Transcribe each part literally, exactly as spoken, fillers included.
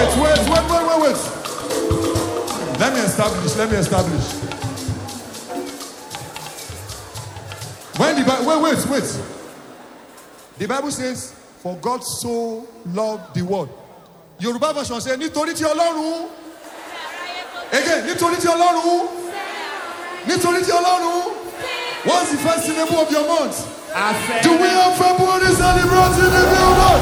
Wait, wait, wait, wait, wait, wait. Let me establish, let me establish. When the Bible, wait, wait, wait. The Bible says, for God so loved the world. Yoruba version says, nítorí tí Ọlọ́run. Again, nítorí tí Ọlọ́run. Nítorí tí Ọlọ́run. What's the first syllable of your month? Do we have February celebrating the building?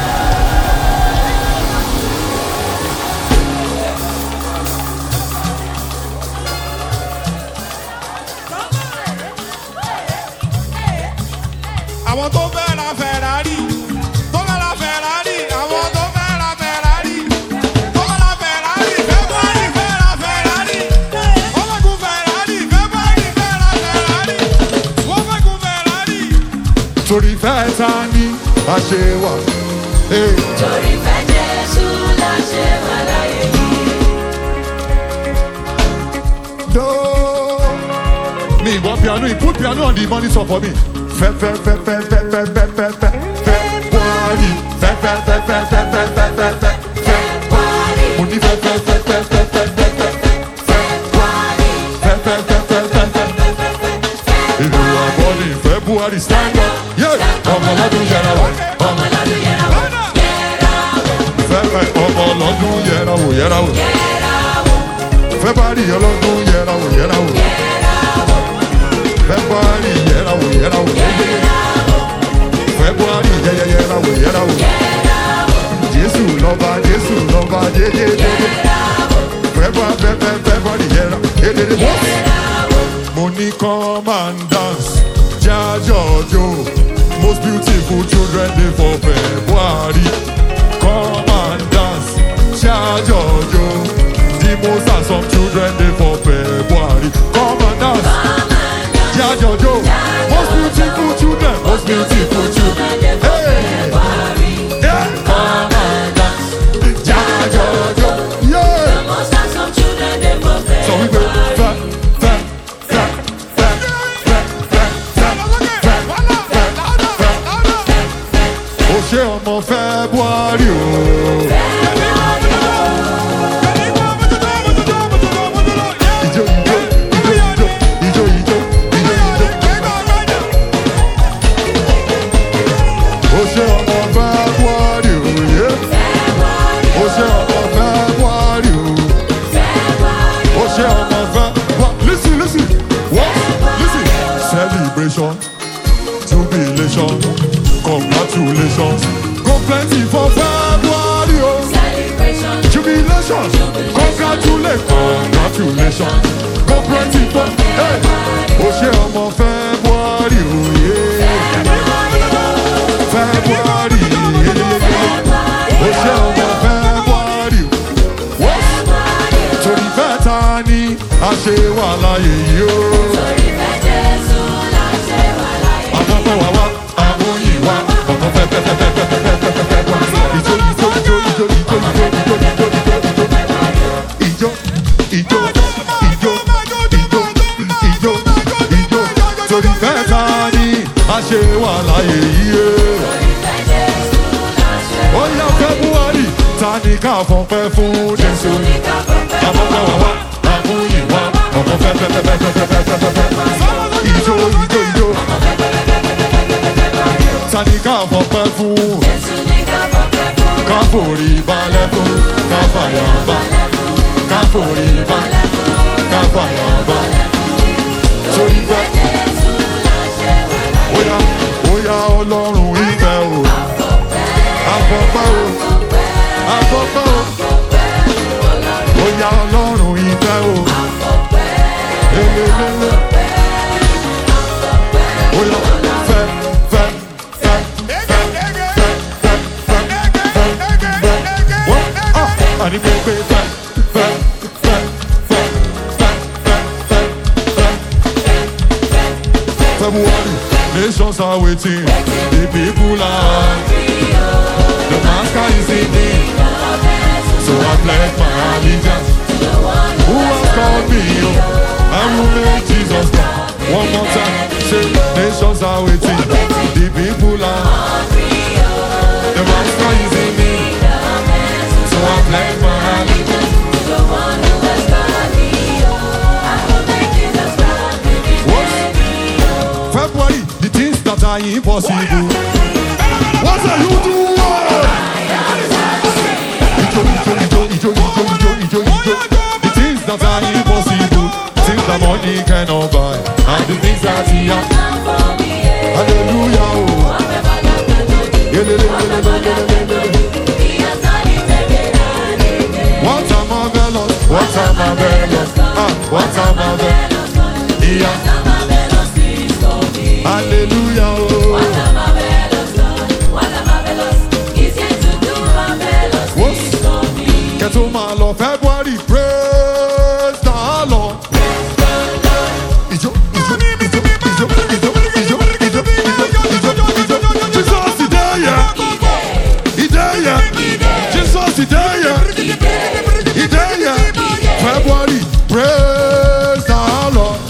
Àwọn tó fẹ́ ra Ferrari, tó fẹ́ ra Ferrari, àwọn tó fẹ́ ra Ferrari, tó fẹ́ ra Ferrari, February fẹ́ ra Ferrari, wọ́n fẹ́ gun Ferrari, February fẹ́ ra Ferrari, wọ́n fẹ́ gun Ferrari. Torí fẹ́ ta ni a ṣe wà. Torí fẹ́ Jésù la ṣe wà láyé yìí. No. Me, what piano? You put piano on the money song for me. Fe fe fe fe fe fe fe fe fe February. Fe fe fe fe fe fe fe fe fe February. Money fe fe fe fe fe fe fe fe February. Fe fe fe fe fe fe fe If you are born in February, stand up. Yeah. Ọmọ lọ́dún yẹra wò. Ọmọ lọ́dún yẹra wò. Yẹra wò. Fe fe ọmọ lọ́dún yẹra wò yẹra wò. Yẹra wò. February ọlọ́dún yẹra wò yẹra wò. Yẹra wò. February yẹra wò yẹra wò. February yẹyẹ yẹra wò yẹra wò. Jésù lọ́ba Jésù lọ́ba jẹjẹjẹ. February February February yẹra yẹyẹ yẹra. Mo ní come and dance, jájọ́jọ́. Most beautiful children dey for February. Come and dance, jájọ́jọ́. The most handsome children dey for February. Come and dance. Jajojo, most beautiful children, most beautiful children. Hey, yeah, come and dance. Jajojo, yeah. The most handsome children they for So we go fa fa fa fa fa fa fa fa. O ṣé ọmọ February o. Ijo ijo ijo ijo ijo. O ṣé ọmọ February o, yeah. O ṣé ọmọ February o. O ṣé ọmọ February. Listen, listen. What? Listen. Celebration, jubilation, congratulations. Go plenty for February o. celebration. Jubilation, congratulations, congratulations. Go plenty for. Hey. O ṣé ọmọ February o, yeah. February, yeah. O ṣé ọmọ February. What? Torí fẹ́ ta ni a ṣe wà láyé yìí o. Torí fẹ́ Jésù la ṣe wà láyé. Àwọn fẹ́ wá wá, àwọn yìí wá. Ọmọ fẹ́ fẹ́ fẹ́ fẹ́ fẹ́ fẹ́ fẹ́ fẹ́ fẹ́ wá. Ìjó ìjó ìjó ìjó ìjó ìjó ìjó ìjó ìjó ìjó ìjó ìjó ìjó ìjó. Torí fẹ́ ta ni a ṣe wà láyé yìí o. Torí fẹ́ Jésù la ṣe wà Ó yá February, ta ni ká fọpẹ́ fún Jésù? ní ká fọ́pẹ́. Àwọn fẹ́ wá wá, àwọn yìí wá. Ọmọ fẹ́ fẹ́ fẹ́ fẹ́ fẹ́ fẹ́ fẹ́ fẹ́ fẹ́. Ìjó ìjó ìjó. Ta ni ká fọpẹ́ fún? Jésù ní ká fọ́pẹ́ fún. Ká forí balẹ̀ fún, ká fàyà bá. Ká forí balẹ̀ fún, ká fàyà bá. Torí fẹ́, Jésù la ṣe wà láyé. ó yá, ó yá Ọlọ́run ìfẹ́ o. Àfọ̀pẹ́ o, àfọ̀pẹ́ o. Ó yá Ọlọ́run ìfẹ́ o. Elelele. Ó yá fẹ́, fẹ́, fẹ́, fẹ́, fẹ́, fẹ́, fẹ́, fẹ́, fẹ́. Wọ́n, ah, àní pé pé fẹ́, fẹ́, fẹ́, fẹ́, fẹ́, fẹ́, fẹ́, fẹ́. February, nations are waiting, the people are hungry. The master is in me, so I pledge my allegiance. Who has called me? I will make Jesus come. One more time, say nations are waiting, the people are hungry. The master is in me, so I pledge are impossible. What are you doing? Ijo, ijo, ijo, ijo, ijo, ijo, ijo. The things that are impossible, things that money cannot buy, and the things that he has. Hallelujah. Oh. What a marvelous, what a marvelous, ah, what a marvelous, yeah. Hallelujah. Oh. What a marvelous God, what a marvelous, He's yet to do marvelous things for me. Get to my Lord, February, praise the Lord. Ijo, ijo, ijo, ijo, ijo, ijo, ijo, ijo, ijo, ijo. Jesus is there, yeah. He's there, yeah. Jesus is there, yeah. He's there, yeah. February, praise the Lord.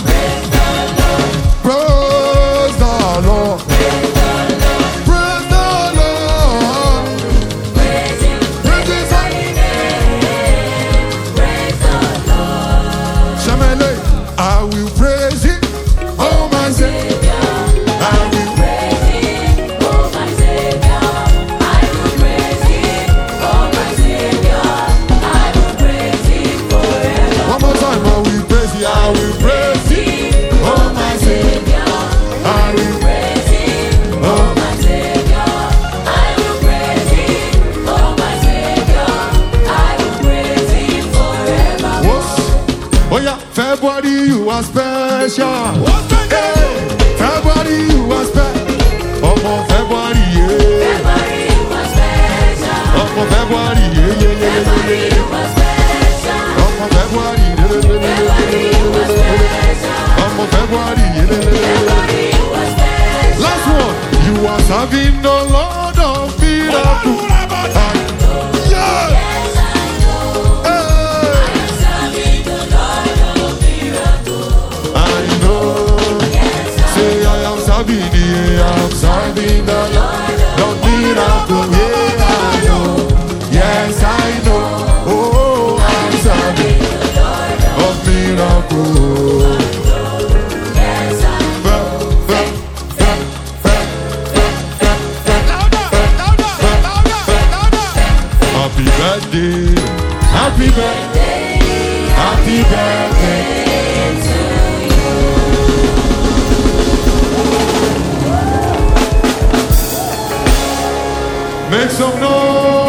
Praise the Lord. Praise the Lord. Praise Him, praise His holy name. Praise the Lord. Shamele, I will praise Him, oh my Savior. I will Praise Him, oh my Savior. I will praise Him, oh my Savior. I will praise Him forever. one more time. I will praise Him. I will praise Him, oh my Savior. I will. Praise Him, oh my Savior. I will praise Him, oh my Savior. I will praise Him forever. What's, oh yeah, February you are special. Hey, February you are special. Oh my February, yeah. February, you are special. Oh my February, yeah, yeah, yeah, February, yeah, you are special. yeah. Oh my February, yeah, yeah, yeah, February, yeah, you are special. oh my February, yeah, yeah, yeah, yeah. February, you are special. Last one, you are serving the Lord of miracles. Yeah. Yes, I know. Hey. I am serving the Lord of miracles. I know. Yes, I Say I am serving the, I am serving the Lord of miracles. Yeah, I know. Yes, I know. Oh, I'm serving the Lord of of miracles. yes, I Fe, fe, fe, fe, fe, fe, fe. Happy birthday, happy birthday, happy birthday. Make some noise.